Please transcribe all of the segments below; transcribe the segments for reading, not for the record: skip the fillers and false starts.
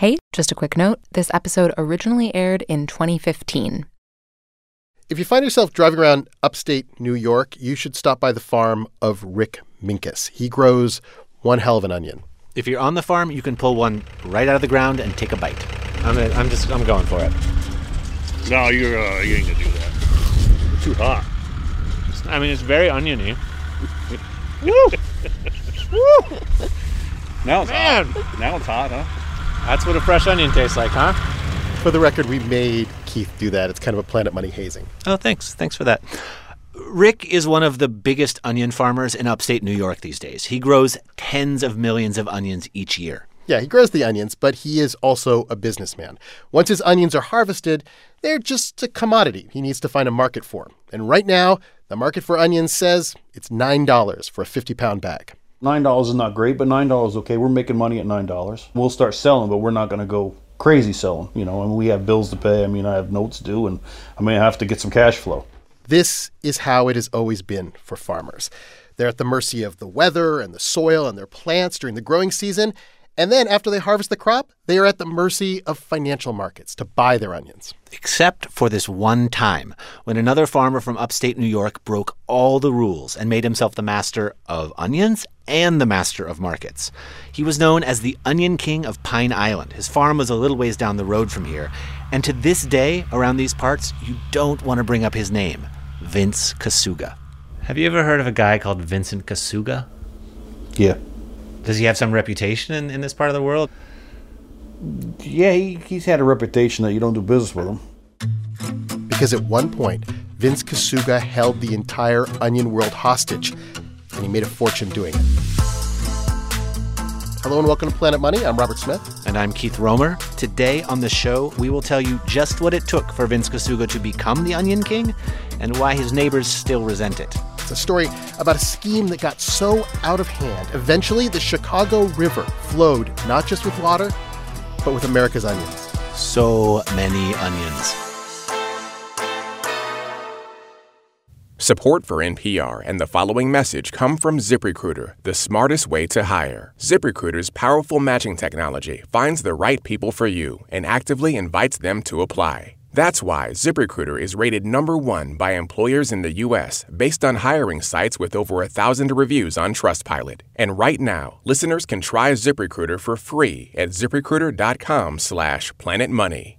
Hey, just a quick note. This episode originally aired in 2015. If you find yourself driving around upstate New York, you should stop by the farm of Rick Minkus. He grows one hell of an onion. If you're on the farm, you can pull one right out of the ground and take a bite. I'm going for it. No, you ain't gonna do that. It's too hot. I mean, it's very oniony. Woo! Woo! Now it's Man! hot. Now it's hot, huh? That's what a fresh onion tastes like, huh? For the record, we made Keith do that. It's kind of a Planet Money hazing. Oh, thanks. Thanks for that. Rick is one of the biggest onion farmers in upstate New York these days. He grows tens of millions of onions each year. Yeah, he grows the onions, but he is also a businessman. Once his onions are harvested, they're just a commodity. He needs to find a market for them. And right now, the market for onions says it's $9 for a 50-pound bag. $9 is not great, but $9 is okay. We're making money at $9. We'll start selling, but we're not going to go crazy selling, and we have bills to pay. I mean, I have notes due, and I may have to get some cash flow. This is how it has always been for farmers. They're at the mercy of the weather and the soil and their plants during the growing season. And then after they harvest the crop, they are at the mercy of financial markets to buy their onions. Except for this one time when another farmer from upstate New York broke all the rules and made himself the master of onions and the master of markets. He was known as the Onion King of Pine Island. His farm was a little ways down the road from here. And to this day, around these parts, you don't want to bring up his name, Vince Kasuga. Have you ever heard of a guy called Vincent Kasuga? Yeah. Does he have some reputation in this part of the world? Yeah, he's had a reputation that you don't do business with him. Because at one point, Vince Kasuga held the entire onion world hostage, and he made a fortune doing it. Hello and welcome to Planet Money. I'm Robert Smith. And I'm Keith Romer. Today on the show, we will tell you just what it took for Vince Kasuga to become the Onion King and why his neighbors still resent it. It's a story about a scheme that got so out of hand. Eventually, the Chicago River flowed not just with water, but with America's onions. So many onions. Support for NPR and the following message come from ZipRecruiter, the smartest way to hire. ZipRecruiter's powerful matching technology finds the right people for you and actively invites them to apply. That's why ZipRecruiter is rated #1 by employers in the U.S. based on hiring sites with over 1,000 reviews on Trustpilot. And right now, listeners can try ZipRecruiter for free at ZipRecruiter.com/planetmoney.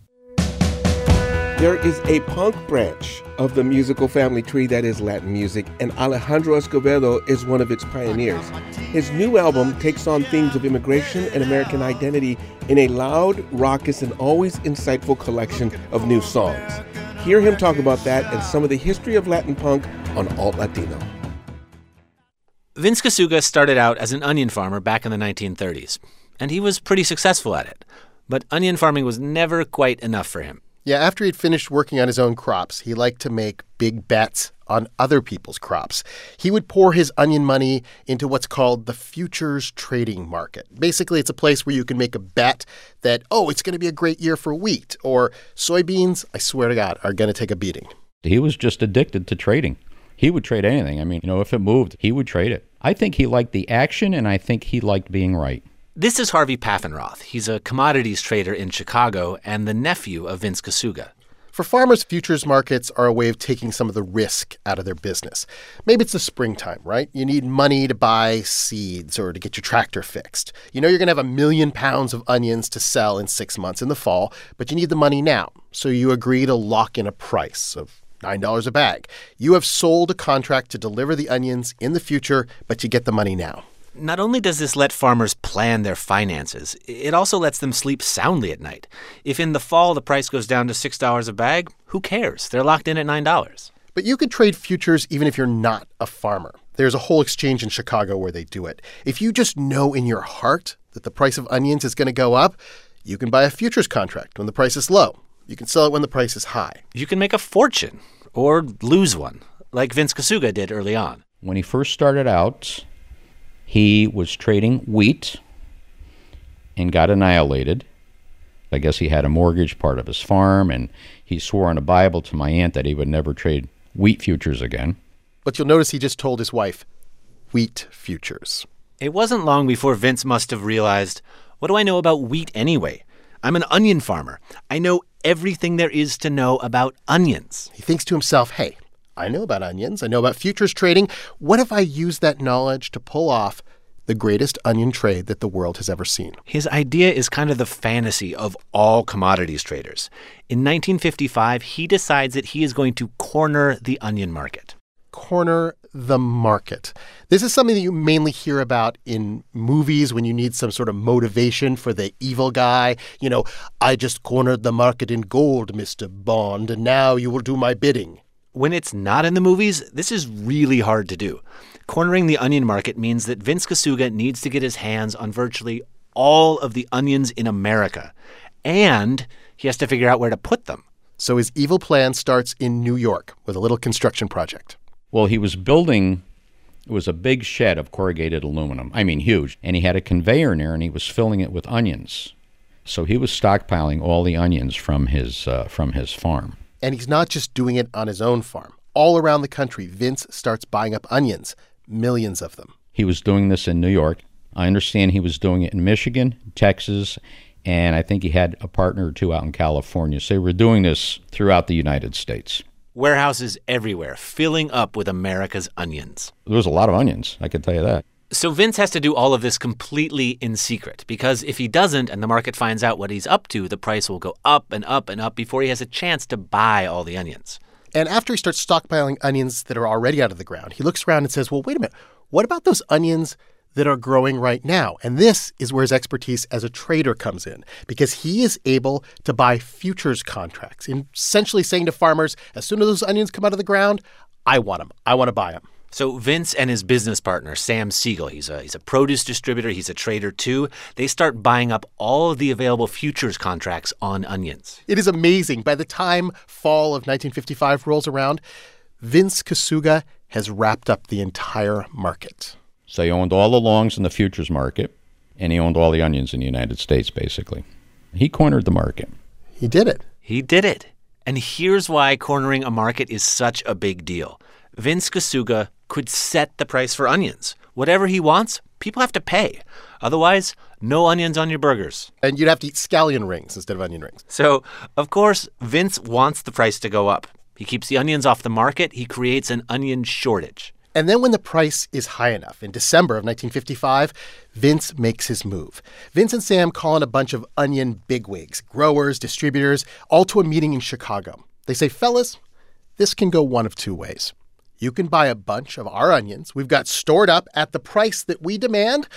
There is a punk branch of the musical family tree that is Latin music, and Alejandro Escovedo is one of its pioneers. His new album takes on themes of immigration and American identity in a loud, raucous, and always insightful collection of new songs. Hear him talk about that and some of the history of Latin punk on Alt Latino. Vince Kasuga started out as an onion farmer back in the 1930s, and he was pretty successful at it. But onion farming was never quite enough for him. Yeah, after he'd finished working on his own crops, he liked to make big bets on other people's crops. He would pour his onion money into what's called the futures trading market. Basically, it's a place where you can make a bet that, it's going to be a great year for wheat, or soybeans, I swear to God, are going to take a beating. He was just addicted to trading. He would trade anything. I mean, if it moved, he would trade it. I think he liked the action, and I think he liked being right. This is Harvey Paffenroth. He's a commodities trader in Chicago and the nephew of Vince Kasuga. For farmers, futures markets are a way of taking some of the risk out of their business. Maybe it's the springtime, right? You need money to buy seeds or to get your tractor fixed. You know you're going to have 1 million pounds of onions to sell in 6 months in the fall, but you need the money now. So you agree to lock in a price of $9 a bag. You have sold a contract to deliver the onions in the future, but you get the money now. Not only does this let farmers plan their finances, it also lets them sleep soundly at night. If in the fall the price goes down to $6 a bag, who cares? They're locked in at $9. But you could trade futures even if you're not a farmer. There's a whole exchange in Chicago where they do it. If you just know in your heart that the price of onions is going to go up, you can buy a futures contract when the price is low. You can sell it when the price is high. You can make a fortune or lose one, like Vince Kasuga did early on. When he first started out, he was trading wheat and got annihilated. I guess he had a mortgage part of his farm, and he swore on a Bible to my aunt that he would never trade wheat futures again. But you'll notice he just told his wife, wheat futures. It wasn't long before Vince must have realized, What do I know about wheat anyway? I'm an onion farmer. I know everything there is to know about onions. He thinks to himself, hey, I know about onions. I know about futures trading. What if I use that knowledge to pull off the greatest onion trade that the world has ever seen? His idea is kind of the fantasy of all commodities traders. In 1955, he decides that he is going to corner the onion market. Corner the market. This is something that you mainly hear about in movies when you need some sort of motivation for the evil guy. You know, I just cornered the market in gold, Mr. Bond, and now you will do my bidding. When it's not in the movies, this is really hard to do. Cornering the onion market means that Vince Kasuga needs to get his hands on virtually all of the onions in America, and he has to figure out where to put them. So his evil plan starts in New York with a little construction project. Well, he was building, it was a big shed of corrugated aluminum. I mean, huge. And he had a conveyor in there, and he was filling it with onions. So he was stockpiling all the onions from his farm. And he's not just doing it on his own farm. All around the country, Vince starts buying up onions, millions of them. He was doing this in New York. I understand he was doing it in Michigan, Texas, and I think he had a partner or two out in California. So they were doing this throughout the United States. Warehouses everywhere, filling up with America's onions. There was a lot of onions, I can tell you that. So Vince has to do all of this completely in secret, because if he doesn't and the market finds out what he's up to, the price will go up and up and up before he has a chance to buy all the onions. And after he starts stockpiling onions that are already out of the ground, he looks around and says, well, wait a minute, what about those onions that are growing right now? And this is where his expertise as a trader comes in, because he is able to buy futures contracts, essentially saying to farmers, as soon as those onions come out of the ground, I want them. I want to buy them. So Vince and his business partner, Sam Siegel, he's a produce distributor, he's a trader too, they start buying up all of the available futures contracts on onions. It is amazing. By the time fall of 1955 rolls around, Vince Kasuga has wrapped up the entire market. So he owned all the longs in the futures market, and he owned all the onions in the United States, basically. He cornered the market. He did it. He did it. And here's why cornering a market is such a big deal. Vince Kasuga could set the price for onions. Whatever he wants, people have to pay. Otherwise, no onions on your burgers. And you'd have to eat scallion rings instead of onion rings. So, of course, Vince wants the price to go up. He keeps the onions off the market. He creates an onion shortage. And then when the price is high enough, in December of 1955, Vince makes his move. Vince and Sam call in a bunch of onion bigwigs, growers, distributors, all to a meeting in Chicago. They say, fellas, this can go one of two ways. You can buy a bunch of our onions we've got stored up at the price that we demand,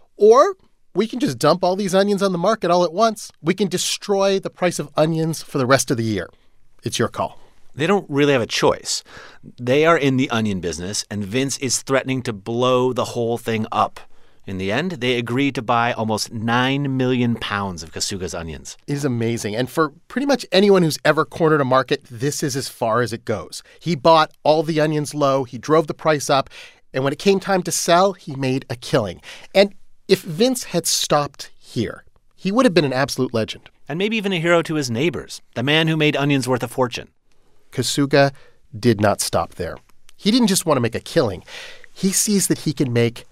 or we can just dump all these onions on the market all at once. We can destroy the price of onions for the rest of the year. It's your call. They don't really have a choice. They are in the onion business, and Vince is threatening to blow the whole thing up. In the end, they agree to buy almost 9 million pounds of Kasuga's onions. It is amazing. And for pretty much anyone who's ever cornered a market, this is as far as it goes. He bought all the onions low. He drove the price up. And when it came time to sell, he made a killing. And if Vince had stopped here, he would have been an absolute legend. And maybe even a hero to his neighbors, the man who made onions worth a fortune. Kasuga did not stop there. He didn't just want to make a killing. He sees that he can make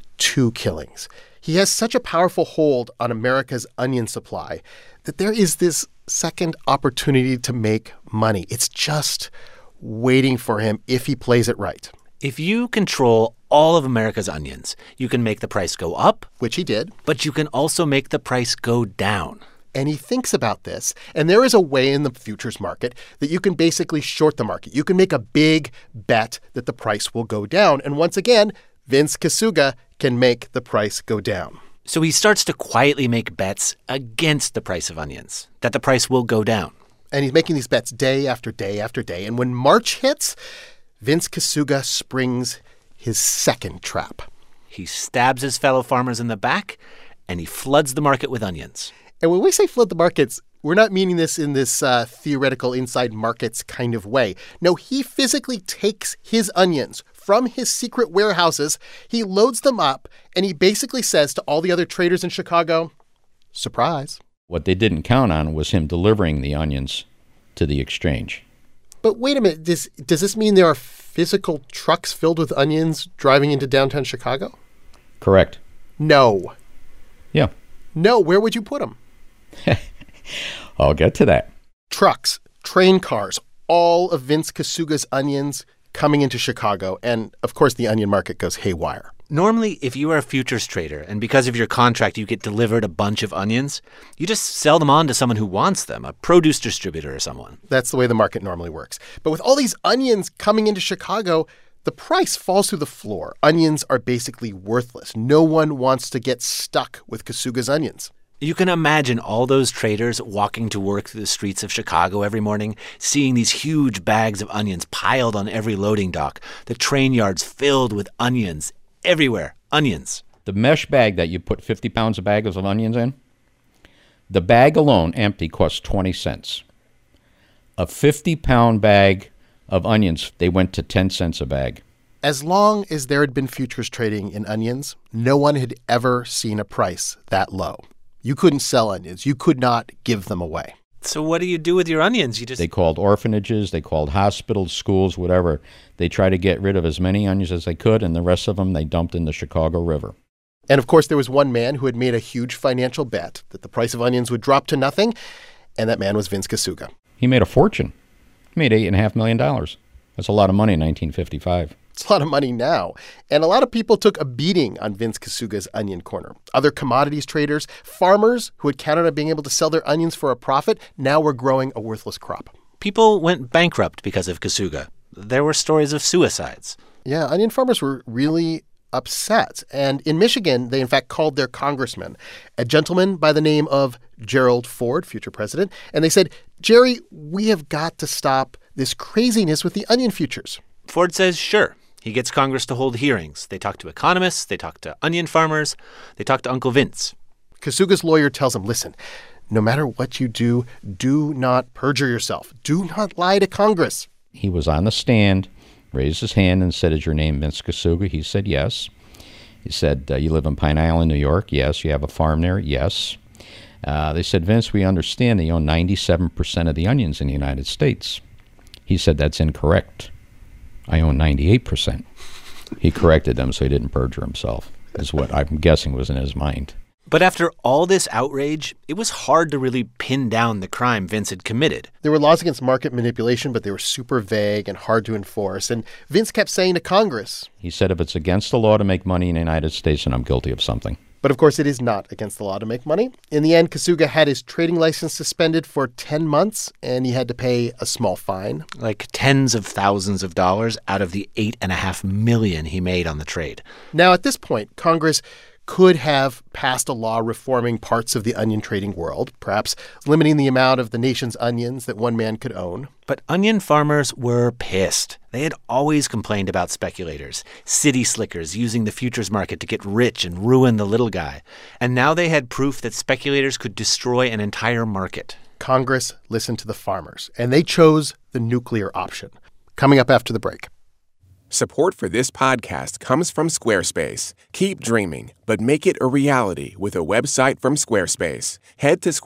2 killings. He has such a powerful hold on America's onion supply that there is this second opportunity to make money. It's just waiting for him if he plays it right. If you control all of America's onions, you can make the price go up. Which he did. But you can also make the price go down. And he thinks about this, and there is a way in the futures market that you can basically short the market. You can make a big bet that the price will go down. And once again, Vince Kasuga can make the price go down. So he starts to quietly make bets against the price of onions, that the price will go down. And he's making these bets day after day after day. And when March hits, Vince Kasuga springs his second trap. He stabs his fellow farmers in the back, and he floods the market with onions. And when we say flood the markets, we're not meaning this in this theoretical inside markets kind of way. No, he physically takes his onions from his secret warehouses, he loads them up, and he basically says to all the other traders in Chicago, surprise. What they didn't count on was him delivering the onions to the exchange. But wait a minute, does this mean there are physical trucks filled with onions driving into downtown Chicago? Correct. No. Yeah. No, where would you put them? I'll get to that. Trucks, train cars, all of Vince Kasuga's onions coming into Chicago. And, of course, the onion market goes haywire. Normally, if you are a futures trader and because of your contract you get delivered a bunch of onions, you just sell them on to someone who wants them, a produce distributor or someone. That's the way the market normally works. But with all these onions coming into Chicago, the price falls through the floor. Onions are basically worthless. No one wants to get stuck with Kasuga's onions. You can imagine all those traders walking to work through the streets of Chicago every morning, seeing these huge bags of onions piled on every loading dock, the train yards filled with onions. Everywhere, onions. The mesh bag that you put 50 pounds of bags of onions in, the bag alone, empty, costs 20 cents. A 50-pound bag of onions, they went to 10 cents a bag. As long as there had been futures trading in onions, no one had ever seen a price that low. You couldn't sell onions. You could not give them away. So what do you do with your onions? They called orphanages, they called hospitals, schools, whatever. They tried to get rid of as many onions as they could, and the rest of them they dumped in the Chicago River. And, of course, there was one man who had made a huge financial bet that the price of onions would drop to nothing, and that man was Vince Kasuga. He made a fortune. He made $8.5 million. That's a lot of money in 1955. It's a lot of money now. And a lot of people took a beating on Vince Kasuga's onion corner. Other commodities traders, farmers who had counted on being able to sell their onions for a profit, now were growing a worthless crop. People went bankrupt because of Kasuga. There were stories of suicides. Yeah, onion farmers were really upset. And in Michigan, they in fact called their congressman, a gentleman by the name of Gerald Ford, future president, and they said, Jerry, we have got to stop this craziness with the onion futures. Ford says, sure. He gets Congress to hold hearings. They talk to economists. They talk to onion farmers. They talk to Uncle Vince. Kasuga's lawyer tells him, listen, no matter what you do not perjure yourself. Do not lie to Congress. He was on the stand, raised his hand and said, is your name Vince Kasuga? He said, yes. He said, you live in Pine Island, New York? Yes. You have a farm there? Yes. They said, Vince, we understand that you own 97% of the onions in the United States. He said, that's incorrect. I own 98%. He corrected them so he didn't perjure himself, is what I'm guessing was in his mind. But after all this outrage, it was hard to really pin down the crime Vince had committed. There were laws against market manipulation, but they were super vague and hard to enforce. And Vince kept saying to Congress, he said, if it's against the law to make money in the United States, then I'm guilty of something. But, of course, it is not against the law to make money. In the end, Kasuga had his trading license suspended for 10 months, and he had to pay a small fine. Like tens of thousands of dollars out of the $8.5 million he made on the trade. Now, at this point, Congress could have passed a law reforming parts of the onion trading world, perhaps limiting the amount of the nation's onions that one man could own. But onion farmers were pissed. They had always complained about speculators, city slickers using the futures market to get rich and ruin the little guy. And now they had proof that speculators could destroy an entire market. Congress listened to the farmers, and they chose the nuclear option. Coming up after the break. Support for this podcast comes from Squarespace. Keep dreaming, but make it a reality with a website from Squarespace. Head to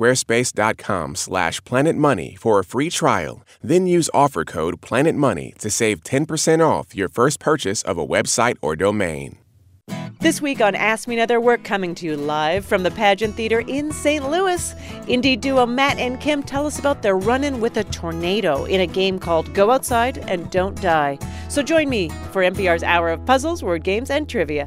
squarespace.com/planetmoney for a free trial. Then use offer code PlanetMoney to save 10% off your first purchase of a website or domain. This week on Ask Me Another, we're coming to you live from the Pageant Theater in St. Louis. Indie duo Matt and Kim tell us about their run-in with a tornado in a game called Go Outside and Don't Die. So join me for NPR's Hour of Puzzles, Word Games, and Trivia.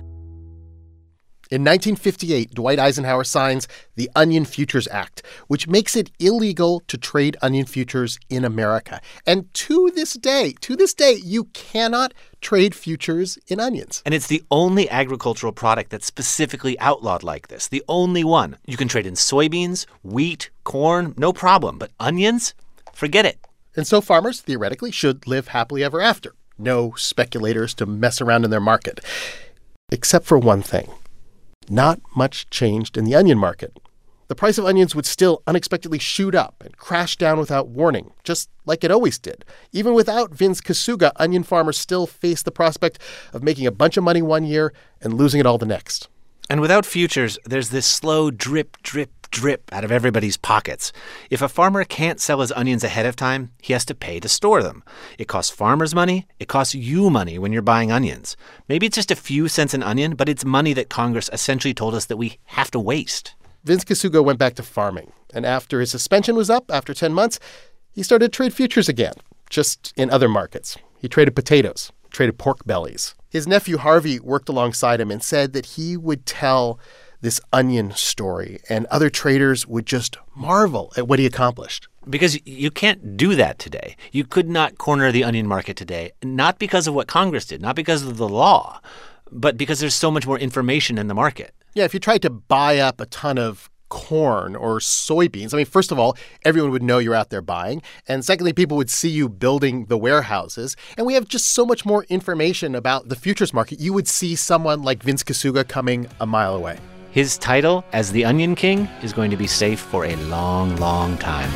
In 1958, Dwight Eisenhower signs the Onion Futures Act, which makes it illegal to trade onion futures in America. And to this day, you cannot trade futures in onions. And it's the only agricultural product that's specifically outlawed like this, the only one. You can trade in soybeans, wheat, corn, no problem. But onions? Forget it. And so farmers, theoretically, should live happily ever after. No speculators to mess around in their market. Except for one thing. Not much changed in the onion market. The price of onions would still unexpectedly shoot up and crash down without warning, just like it always did. Even without Vince Kasuga, onion farmers still face the prospect of making a bunch of money one year and losing it all the next. And without futures, there's this slow drip, drip, drip out of everybody's pockets. If a farmer can't sell his onions ahead of time, he has to pay to store them. It costs farmers money. It costs you money when you're buying onions. Maybe it's just a few cents an onion, but it's money that Congress essentially told us that we have to waste. Vince Kasuga went back to farming. And after his suspension was up, after 10 months, he started to trade futures again, just in other markets. He traded potatoes, traded pork bellies. His nephew Harvey worked alongside him and said that he would tell this onion story, and other traders would just marvel at what he accomplished. Because you can't do that today. You could not corner the onion market today, not because of what Congress did, not because of the law, but because there's so much more information in the market. Yeah, if you tried to buy up a ton of corn or soybeans, I mean, first of all, everyone would know you're out there buying. And secondly, people would see you building the warehouses. And we have just so much more information about the futures market. You would see someone like Vince Kasuga coming a mile away. His title as the Onion King is going to be safe for a long, long time.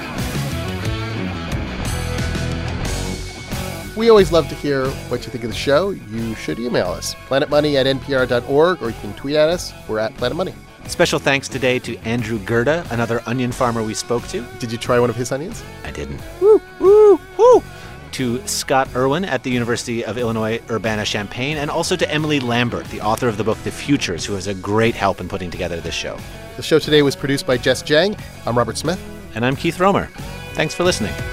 We always love to hear what you think of the show. You should email us, planetmoney@npr.org, or you can tweet at us. We're at Planet Money. Special thanks today to Andrew Gerda, another onion farmer we spoke to. Did you try one of his onions? I didn't. Woo, woo, woo! To Scott Irwin at the University of Illinois Urbana-Champaign, and also to Emily Lambert, the author of the book The Futures, who was a great help in putting together this show. The show today was produced by Jess Jang. I'm Robert Smith. And I'm Keith Romer. Thanks for listening.